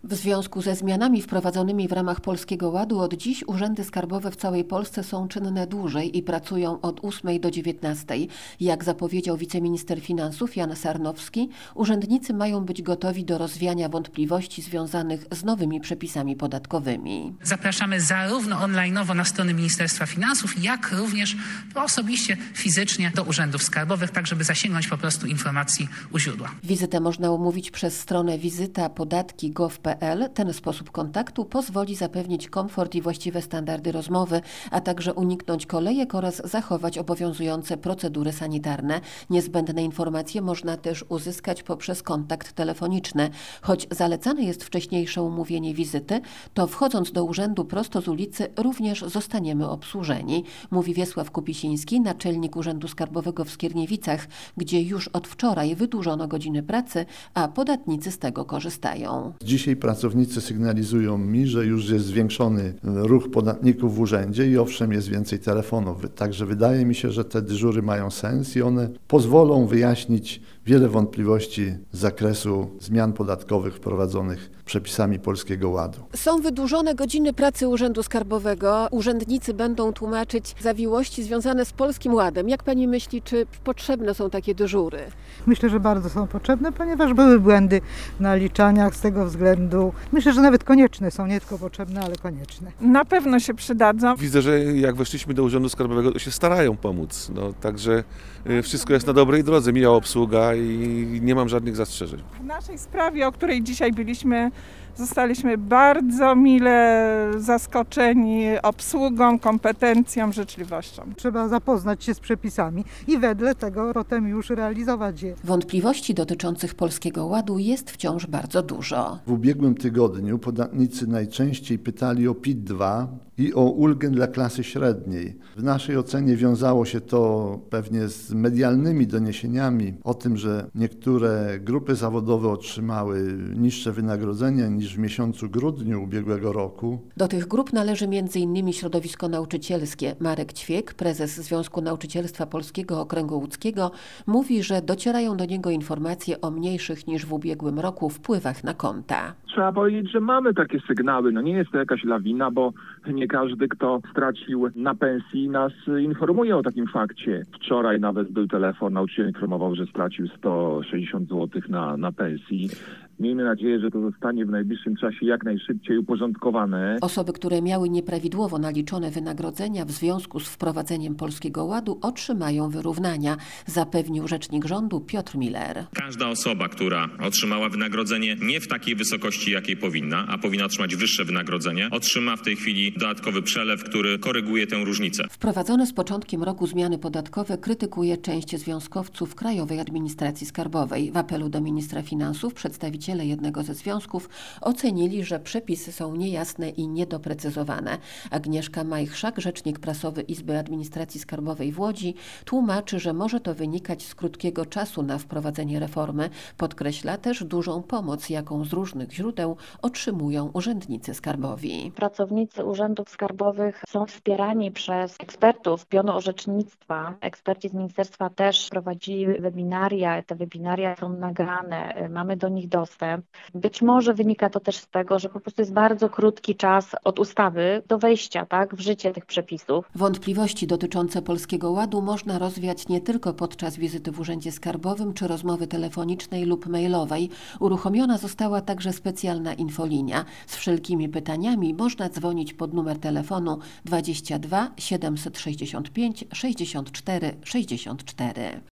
W związku ze zmianami wprowadzonymi w ramach Polskiego Ładu od dziś urzędy skarbowe w całej Polsce są czynne dłużej i pracują od 8 do 19. Jak zapowiedział wiceminister finansów Jan Sarnowski, urzędnicy mają być gotowi do rozwiania wątpliwości związanych z nowymi przepisami podatkowymi. Zapraszamy zarówno online'owo na stronę Ministerstwa Finansów, jak również osobiście, fizycznie do urzędów skarbowych, tak żeby zasięgnąć po prostu informacji u źródła. Wizytę można umówić przez stronę wizyta.podatki.gov.pl. Ten sposób kontaktu pozwoli zapewnić komfort i właściwe standardy rozmowy, a także uniknąć kolejek oraz zachować obowiązujące procedury sanitarne. Niezbędne informacje można też uzyskać poprzez kontakt telefoniczny. Choć zalecane jest wcześniejsze umówienie wizyty, to wchodząc do urzędu prosto z ulicy również zostaniemy obsłużeni, mówi Wiesław Kupisiński, naczelnik Urzędu Skarbowego w Skierniewicach, gdzie już od wczoraj wydłużono godziny pracy, a podatnicy z tego korzystają. Dzisiaj pracownicy sygnalizują mi, że już jest zwiększony ruch podatników w urzędzie i owszem jest więcej telefonów. Także wydaje mi się, że te dyżury mają sens i one pozwolą wyjaśnić wiele wątpliwości z zakresu zmian podatkowych wprowadzonych przepisami Polskiego Ładu. Są wydłużone godziny pracy Urzędu Skarbowego. Urzędnicy będą tłumaczyć zawiłości związane z Polskim Ładem. Jak pani myśli, czy potrzebne są takie dyżury? Myślę, że bardzo są potrzebne, ponieważ były błędy w naliczaniach z tego względu. Myślę, że nawet konieczne są, nie tylko potrzebne, ale konieczne. Na pewno się przydadzą. Widzę, że jak weszliśmy do Urzędu Skarbowego, to się starają pomóc. Także wszystko jest na dobrej drodze, miła obsługa i nie mam żadnych zastrzeżeń. W naszej sprawie, o której dzisiaj byliśmy, zostaliśmy bardzo mile zaskoczeni obsługą, kompetencją, życzliwością. Trzeba zapoznać się z przepisami i wedle tego potem już realizować je. Wątpliwości dotyczących Polskiego Ładu jest wciąż bardzo dużo. W ubiegłym tygodniu podatnicy najczęściej pytali o PIT-2 i o ulgę dla klasy średniej. W naszej ocenie wiązało się to pewnie z medialnymi doniesieniami o tym, że niektóre grupy zawodowe otrzymały niższe wynagrodzenia niż w miesiącu grudniu ubiegłego roku. Do tych grup należy m.in. środowisko nauczycielskie. Marek Ćwiek, prezes Związku Nauczycielstwa Polskiego Okręgu Łódzkiego, mówi, że docierają do niego informacje o mniejszych niż w ubiegłym roku wpływach na konta. Trzeba powiedzieć, że mamy takie sygnały. Nie jest to jakaś lawina, bo nie każdy, kto stracił na pensji, nas informuje o takim fakcie. Wczoraj nawet był telefon, nauczyciel informował, że stracił 160 zł na pensji. Miejmy nadzieję, że to zostanie w najbliższym czasie jak najszybciej uporządkowane. Osoby, które miały nieprawidłowo naliczone wynagrodzenia w związku z wprowadzeniem Polskiego Ładu, otrzymają wyrównania, zapewnił rzecznik rządu Piotr Miller. Każda osoba, która otrzymała wynagrodzenie nie w takiej wysokości, jakiej powinna, a powinna otrzymać wyższe wynagrodzenie, otrzyma w tej chwili dodatkowy przelew, który koryguje tę różnicę. Wprowadzone z początkiem roku zmiany podatkowe krytykuje część związkowców Krajowej Administracji Skarbowej. W apelu do ministra finansów przedstawiciele jednego ze związków ocenili, że przepisy są niejasne i niedoprecyzowane. Agnieszka Majchrzak, rzecznik prasowy Izby Administracji Skarbowej w Łodzi, tłumaczy, że może to wynikać z krótkiego czasu na wprowadzenie reformy. Podkreśla też dużą pomoc, jaką z różnych źródeł otrzymują urzędnicy skarbowi. Pracownicy urzędów skarbowych są wspierani przez ekspertów pionu orzecznictwa. Eksperci z ministerstwa też prowadzili webinaria. Te webinaria są nagrane, mamy do nich dostęp. Być może wynika to też z tego, że po prostu jest bardzo krótki czas od ustawy do wejścia w życie tych przepisów. Wątpliwości dotyczące Polskiego Ładu można rozwiać nie tylko podczas wizyty w Urzędzie Skarbowym czy rozmowy telefonicznej lub mailowej. Uruchomiona została także specjalna infolinia. Z wszelkimi pytaniami można dzwonić pod numer telefonu 22 765 64 64.